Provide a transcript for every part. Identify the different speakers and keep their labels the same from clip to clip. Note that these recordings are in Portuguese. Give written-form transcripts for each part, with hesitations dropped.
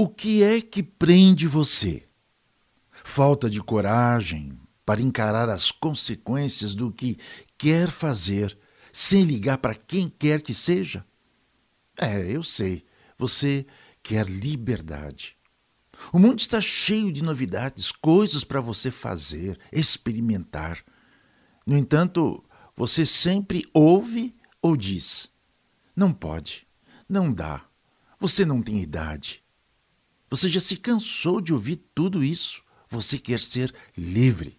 Speaker 1: O que é que prende você? Falta de coragem para encarar as consequências do que quer fazer, sem ligar para quem quer que seja? Eu sei, você quer liberdade. O mundo está cheio de novidades, coisas para você fazer, experimentar. No entanto, você sempre ouve ou diz: não pode, não dá, você não tem idade. Você já se cansou de ouvir tudo isso. Você quer ser livre.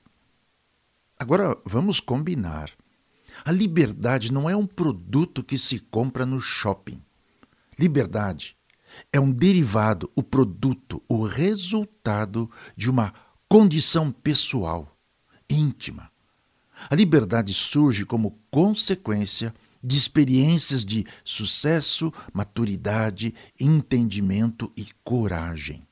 Speaker 1: Agora, vamos combinar. A liberdade não é um produto que se compra no shopping. Liberdade é um derivado, o produto, o resultado de uma condição pessoal, íntima. A liberdade surge como consequência de experiências de sucesso, maturidade, entendimento e coragem.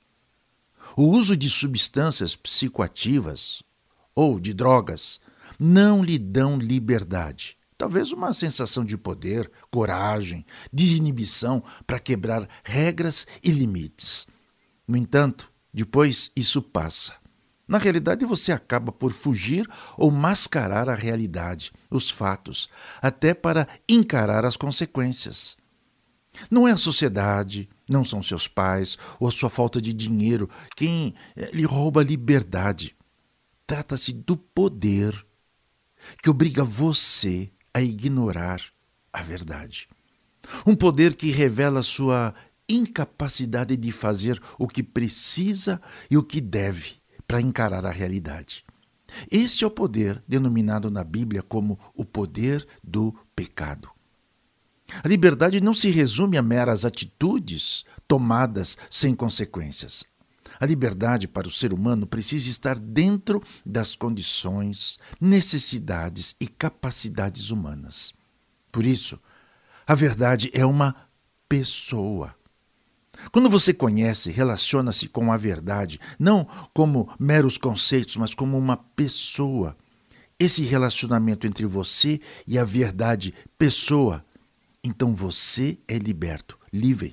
Speaker 1: O uso de substâncias psicoativas ou de drogas não lhe dão liberdade. Talvez uma sensação de poder, coragem, desinibição para quebrar regras e limites. No entanto, depois isso passa. Na realidade, você acaba por fugir ou mascarar a realidade, os fatos, até para encarar as consequências. Não é a sociedade, não são seus pais ou a sua falta de dinheiro quem lhe rouba a liberdade. Trata-se do poder que obriga você a ignorar a verdade. Um poder que revela sua incapacidade de fazer o que precisa e o que deve para encarar a realidade. Este é o poder denominado na Bíblia como o poder do pecado. A liberdade não se resume a meras atitudes tomadas sem consequências. A liberdade para o ser humano precisa estar dentro das condições, necessidades e capacidades humanas. Por isso, a verdade é uma pessoa. Quando você conhece, relaciona-se com a verdade, não como meros conceitos, mas como uma pessoa. Esse relacionamento entre você e a verdade, pessoa, então você é liberto, livre.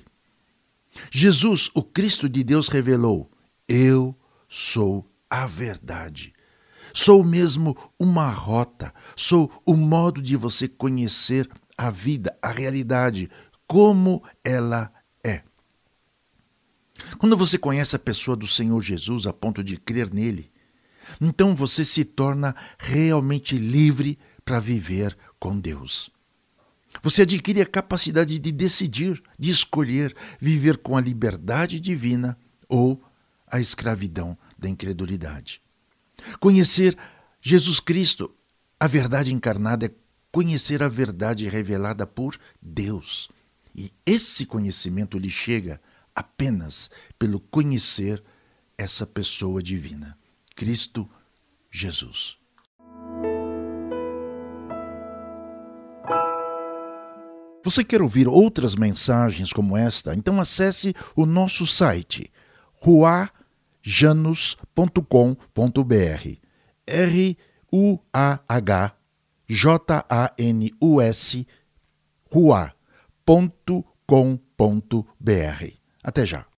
Speaker 1: Jesus, o Cristo de Deus, revelou: eu sou a verdade. Sou mesmo uma rota, sou o modo de você conhecer a vida, a realidade, como ela é. Quando você conhece a pessoa do Senhor Jesus a ponto de crer nele, então você se torna realmente livre para viver com Deus. Você adquire a capacidade de decidir, de escolher viver com a liberdade divina ou a escravidão da incredulidade. Conhecer Jesus Cristo, a verdade encarnada, é conhecer a verdade revelada por Deus. E esse conhecimento lhe chega apenas pelo conhecer essa pessoa divina, Cristo Jesus. Você quer ouvir outras mensagens como esta? Então acesse o nosso site ruahjanus.com.br RUAHJANUS ruah.com.br. Até já.